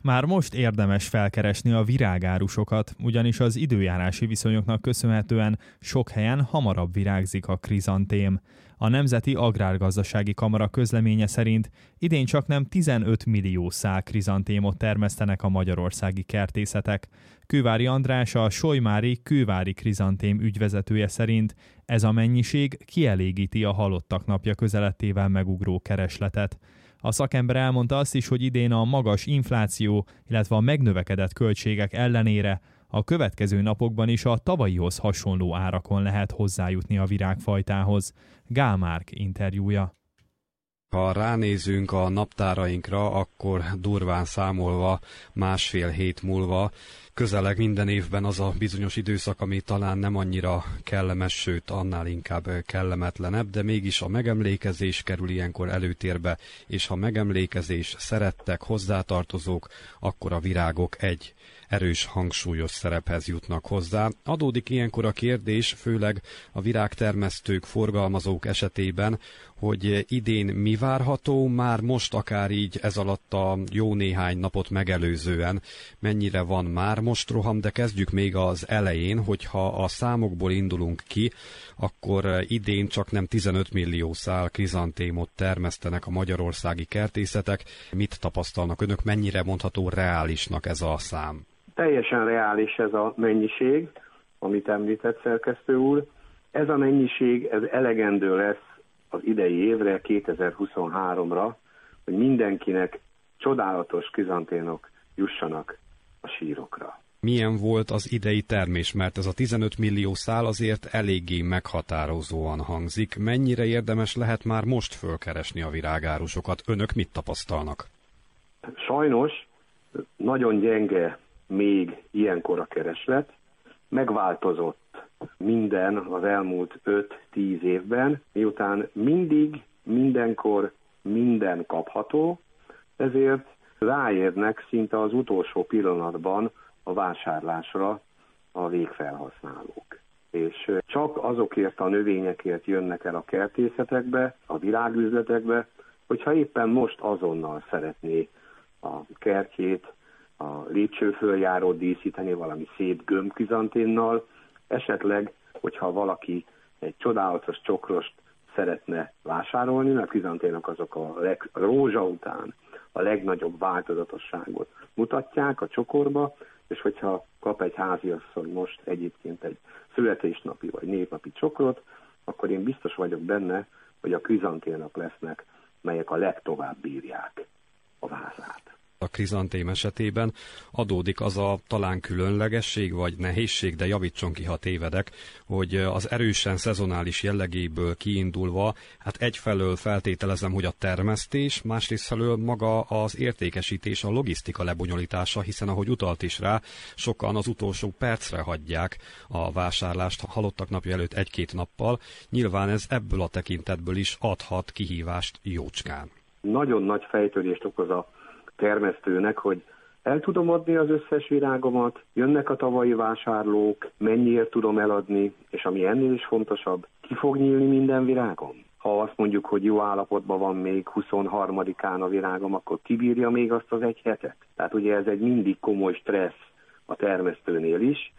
Már most érdemes felkeresni a virágárusokat, ugyanis az időjárási viszonyoknak köszönhetően sok helyen hamarabb virágzik a krizantém. A Nemzeti Agrárgazdasági Kamara közleménye szerint idén csaknem 15 millió szál krizantémot termesztenek a magyarországi kertészetek. Kővári András, a Solymári Kővári Krizantém ügyvezetője szerint ez a mennyiség kielégíti a halottak napja közelettével megugró keresletet. A szakember elmondta azt is, hogy idén a magas infláció, illetve a megnövekedett költségek ellenére a következő napokban is a tavalyihoz hasonló árakon lehet hozzájutni a virágfajtához. Gál Márk interjúja. Ha ránézünk a naptárainkra, akkor durván számolva másfél hét múlva közeleg minden évben az a bizonyos időszak, ami talán nem annyira kellemes, sőt annál inkább kellemetlenebb, de mégis a megemlékezés kerül ilyenkor előtérbe, és ha megemlékezés, szerettek, hozzátartozók, akkor a virágok egy erős, hangsúlyos szerephez jutnak hozzá. Adódik ilyenkor a kérdés, főleg a virágtermesztők, forgalmazók esetében, hogy idén mi várható, már most akár így ez alatt a jó néhány napot megelőzően, mennyire van már most roham, de kezdjük még az elején, hogyha a számokból indulunk ki, akkor idén csak nem 15 millió szál krizantémot termesztenek a magyarországi kertészetek. Mit tapasztalnak önök, mennyire mondható reálisnak ez a szám? Teljesen reális ez a mennyiség, amit említett szerkesztő úr. Ez a mennyiség, ez elegendő lesz az idei évre, 2023-ra, hogy mindenkinek csodálatos krizantémok jussanak a sírokra. Milyen volt az idei termés, mert ez a 15 millió szál azért eléggé meghatározóan hangzik. Mennyire érdemes lehet már most fölkeresni a virágárusokat? Önök mit tapasztalnak? Sajnos nagyon gyenge még ilyenkor a kereslet. Megváltozott minden az elmúlt 5-10 évben, miután mindig, mindenkor minden kapható, ezért ráérnek szinte az utolsó pillanatban a vásárlásra a végfelhasználók. És csak azokért a növényekért jönnek el a kertészetekbe, a virágüzletekbe, hogyha éppen most azonnal szeretné a kertjét, a lépcsőföljárót díszíteni valami szép gömbkrizanténnal, esetleg, hogyha valaki egy csodálatos csokrost szeretne vásárolni, mert krizantémok azok a rózsa után a legnagyobb változatosságot mutatják a csokorba, és hogyha kap egy háziasszony most egyébként egy születésnapi vagy névnapi csokrot, akkor én biztos vagyok benne, hogy a krizantémok lesznek, melyek a legtovább bírják a vázát. A krizantém esetében adódik az a talán különlegesség vagy nehézség, de javítson ki, ha tévedek, hogy az erősen szezonális jellegéből kiindulva, hát egyfelől feltételezem, hogy a termesztés, másrésztfelől maga az értékesítés, a logisztika lebonyolítása, hiszen ahogy utalt is rá, sokan az utolsó percre hagyják a vásárlást halottak napja előtt 1-2 nappal. Nyilván ez ebből a tekintetből is adhat kihívást jócskán. Nagyon nagy fejtörést okoz a termesztőnek, hogy el tudom adni az összes virágomat, jönnek a tavalyi vásárlók, mennyiért tudom eladni, és ami ennél is fontosabb, ki fog nyílni minden virágom? Ha azt mondjuk, hogy jó állapotban van még 23-án a virágom, akkor kibírja még azt az egy hetet? Tehát ugye ez egy mindig komoly stressz a termesztőnél is,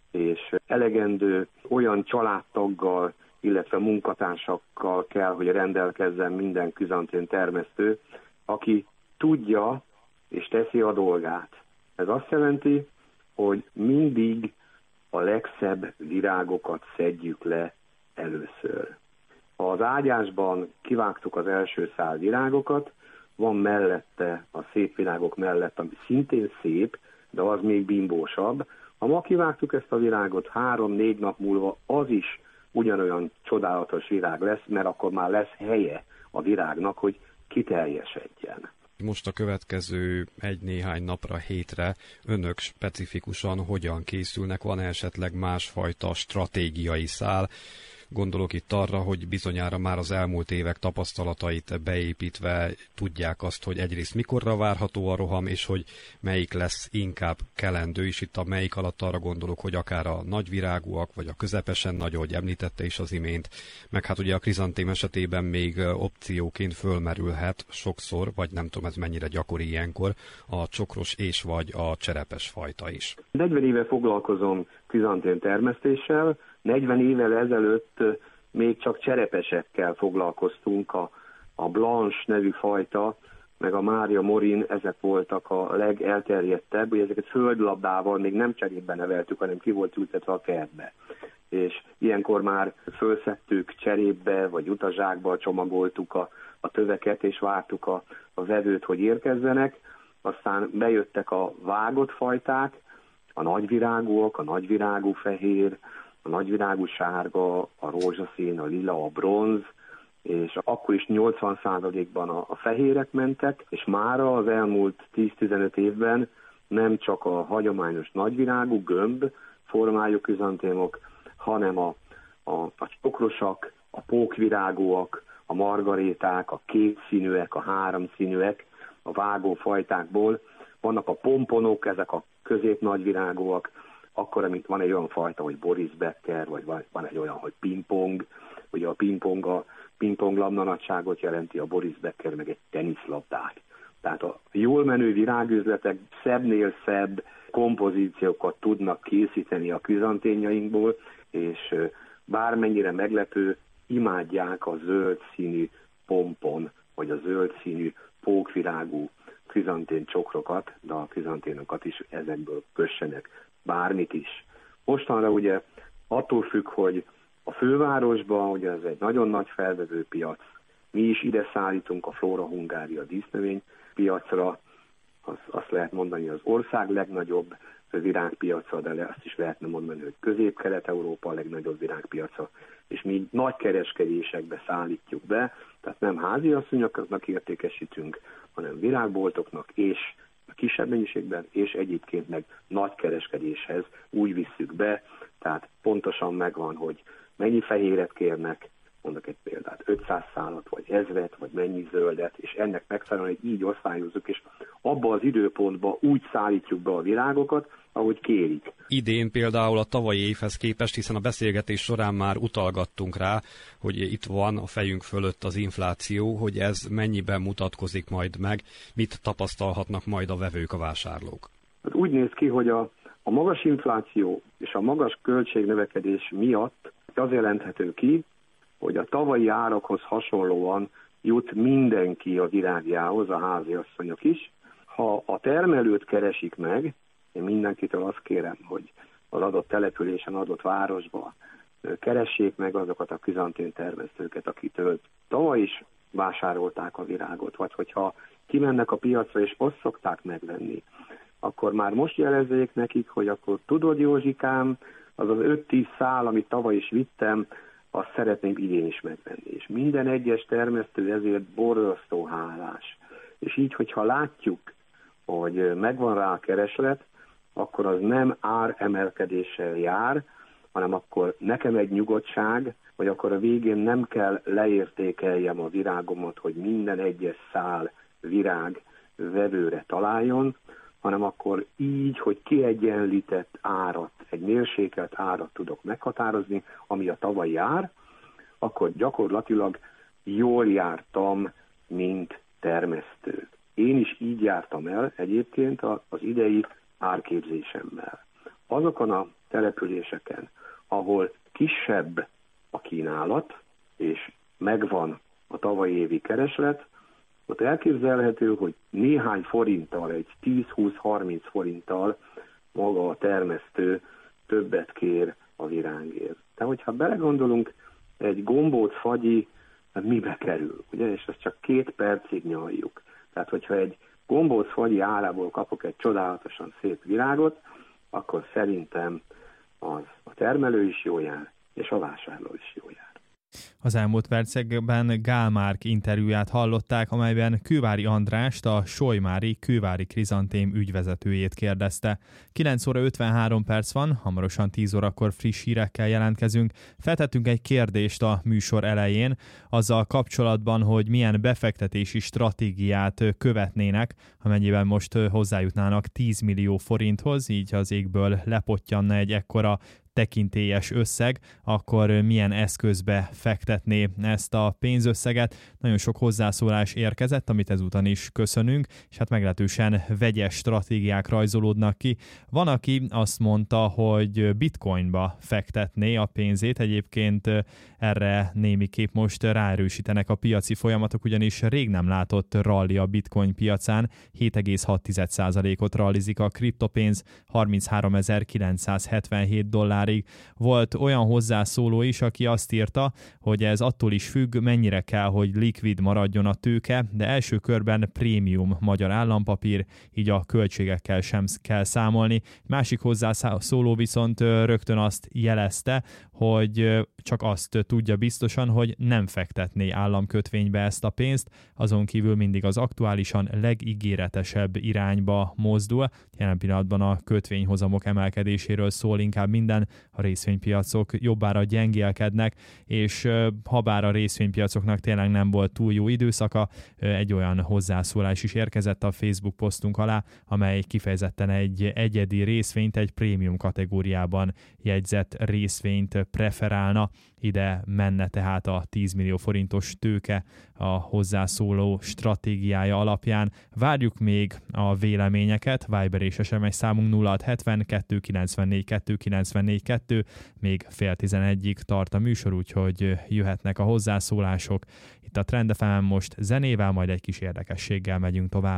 és elegendő olyan családtaggal, illetve munkatársakkal kell, hogy rendelkezzen minden krizantém termesztő, aki tudja és teszi a dolgát. Ez azt jelenti, hogy mindig a legszebb virágokat szedjük le először. Ha az ágyásban kivágtuk az első szál virágokat, van mellette, a szép virágok mellett, ami szintén szép, de az még bimbósabb. Ha ma kivágtuk ezt a virágot, 3-4 nap múlva az is ugyanolyan csodálatos virág lesz, mert akkor már lesz helye a virágnak, hogy kiteljesedjen. Most a következő néhány napra, hétre önök specifikusan hogyan készülnek? Van esetleg másfajta stratégiai szál? Gondolok itt arra, hogy bizonyára már az elmúlt évek tapasztalatait beépítve tudják azt, hogy egyrészt mikorra várható a roham, és hogy melyik lesz inkább kelendő, és itt a melyik alatt arra gondolok, hogy akár a nagyvirágúak, vagy a közepesen nagy, ahogy említette is az imént, meg hát ugye a krizantém esetében még opcióként fölmerülhet sokszor, vagy nem tudom, ez mennyire gyakori ilyenkor, a csokros és vagy a cserepes fajta is. 40 éve foglalkozom krizantém termesztéssel, 40 évvel ezelőtt még csak cserepesekkel foglalkoztunk, a Blanche nevű fajta, meg a Mária Morin, ezek voltak a legelterjedtebb, hogy ezeket földlabdával még nem cserépben neveltük, hanem ki volt ültetve a kertbe. És ilyenkor már fölszedtük cserépbe, vagy utazsákba, csomagoltuk a töveket, és vártuk a vevőt, hogy érkezzenek. Aztán bejöttek a vágott fajták, a nagyvirágúak, a nagyvirágú fehér, a nagyvirágú sárga, a rózsaszín, a lila, a bronz, és akkor is 80%-ban a fehérek mentek, és mára az elmúlt 10-15 évben nem csak a hagyományos nagyvirágú, gömb formájú krizantémok, hanem a csokrosak, a pókvirágúak, a margaréták, a kétszínűek, a háromszínűek, a vágófajtákból. Vannak a pomponok, ezek a középnagyvirágúak, akkor, amit van egy olyan fajta, hogy Boris Becker, vagy van egy olyan, hogy pingpong, ugye a pingpong labda nagyságot jelenti, a Boris Becker meg egy teniszlabdát. Tehát a jól menő virágüzletek szebbnél szebb kompozíciókat tudnak készíteni a krizantémjainkból, és bármennyire meglepő, imádják a zöld színű pompon, vagy a zöld színű pókvirágú krizantén csokrokat, de a krizanténokat is ezekből kössenek bármit is. Mostanra ugye attól függ, hogy a fővárosban, ugye ez egy nagyon nagy felvevő piac, mi is ide szállítunk a Flora Hungária dísznövény piacra, azt lehet mondani, az ország legnagyobb virágpiaca, de azt is lehetne mondani, hogy Közép-Kelet-Európa a legnagyobb virágpiaca, és mi nagy kereskedésekbe szállítjuk be, tehát nem háziasszonyoknak értékesítünk, hanem virágboltoknak és kisebb mennyiségben, és egyébként meg nagy kereskedéshez úgy visszük be, tehát pontosan megvan, hogy mennyi fehéret kérnek, mondok egy példát, 500 szálat, vagy 1000, vagy mennyi zöldet, és ennek megfelelően így osztályozzuk, és abba az időpontban úgy szállítjuk be a virágokat, ahogy kérik. Idén például a tavalyi évhez képest, hiszen a beszélgetés során már utalgattunk rá, hogy itt van a fejünk fölött az infláció, hogy ez mennyiben mutatkozik majd meg, mit tapasztalhatnak majd a vevők, a vásárlók. Úgy néz ki, hogy a magas infláció és a magas költségnövekedés miatt az jelenthető ki, hogy a tavalyi árakhoz hasonlóan jut mindenki a virágjához, a háziasszonyok is. Ha a termelőt keresik meg, én mindenkitől azt kérem, hogy az adott településen, adott városban keressék meg azokat a krizantém termesztőket, akitől tavaly is vásárolták a virágot, vagy hogyha kimennek a piacra és azt szokták megvenni, akkor már most jelezzék nekik, hogy akkor tudod, Józsikám, az 5-10 szál, amit tavaly is vittem, azt szeretném idén is megvenni. És minden egyes termesztő ezért borzasztó hálás. És így, hogyha látjuk, hogy megvan rá a kereslet, akkor az nem áremelkedéssel jár, hanem akkor nekem egy nyugodtság, hogy akkor a végén nem kell leértékeljem a virágomat, hogy minden egyes szál virág vevőre találjon, hanem akkor így, hogy kiegyenlített árat, egy mérsékelt árat tudok meghatározni, ami a tavalyi ár, akkor gyakorlatilag jól jártam, mint termesztő. Én is így jártam el egyébként az idei árképzésemmel. Azokon a településeken, ahol kisebb a kínálat, és megvan a tavalyi évi kereslet, ott elképzelhető, hogy néhány forinttal, egy 10-20-30 forinttal maga a termesztő többet kér a virágért. De hogyha belegondolunk, egy gombóc fagyi mibe kerül, ugye? És ezt csak 2 percig nyaljuk. Tehát, hogyha egy gombóc fagyi árából kapok egy csodálatosan szép virágot, akkor szerintem az a termelő is jól jár, és a vásárló is jól jár. Az elmúlt percekben Gál Márk interjúját hallották, amelyben Kővári Andrást, a Solymári Kővári Krizantém ügyvezetőjét kérdezte. 9 óra 53 perc van, hamarosan 10 órakor friss hírekkel jelentkezünk. Feltettünk egy kérdést a műsor elején, azzal kapcsolatban, hogy milyen befektetési stratégiát követnének, amennyiben most hozzájutnának 10 millió forinthoz, így az égből lepottyanna egy ekkora tekintélyes összeg, akkor milyen eszközbe fektetné ezt a pénzösszeget. Nagyon sok hozzászólás érkezett, amit ezúton is köszönünk, és hát meglehetősen vegyes stratégiák rajzolódnak ki. Van, aki azt mondta, hogy bitcoinba fektetné a pénzét, egyébként erre némiképp most ráerősítenek a piaci folyamatok, ugyanis rég nem látott ralli a bitcoin piacán, 7,6%-ot rallizik a kriptopénz, 33.977 dollárig. Volt olyan hozzászóló is, aki azt írta, hogy ez attól is függ, mennyire kell, hogy likvid maradjon a tőke, de első körben prémium magyar állampapír, így a költségekkel sem kell számolni. Másik hozzászóló viszont rögtön azt jelezte, hogy csak azt tudja biztosan, hogy nem fektetné államkötvénybe ezt a pénzt, azon kívül mindig az aktuálisan legígéretesebb irányba mozdul. Jelen pillanatban a kötvényhozamok emelkedéséről szól inkább minden, a részvénypiacok jobbára gyengélkednek, és habár a részvénypiacoknak tényleg nem volt túl jó időszaka, egy olyan hozzászólás is érkezett a Facebook posztunk alá, amely kifejezetten egy egyedi részvényt, egy prémium kategóriában jegyzett részvényt preferálna. Ide menne tehát a 10 millió forintos tőke a hozzászóló stratégiája alapján. Várjuk még a véleményeket, Viber és SMS számunk 0670 294 294 2, még 10:30-ig tart a műsor, úgyhogy jöhetnek a hozzászólások. Itt a Trend FM-en most zenével, majd egy kis érdekességgel megyünk tovább.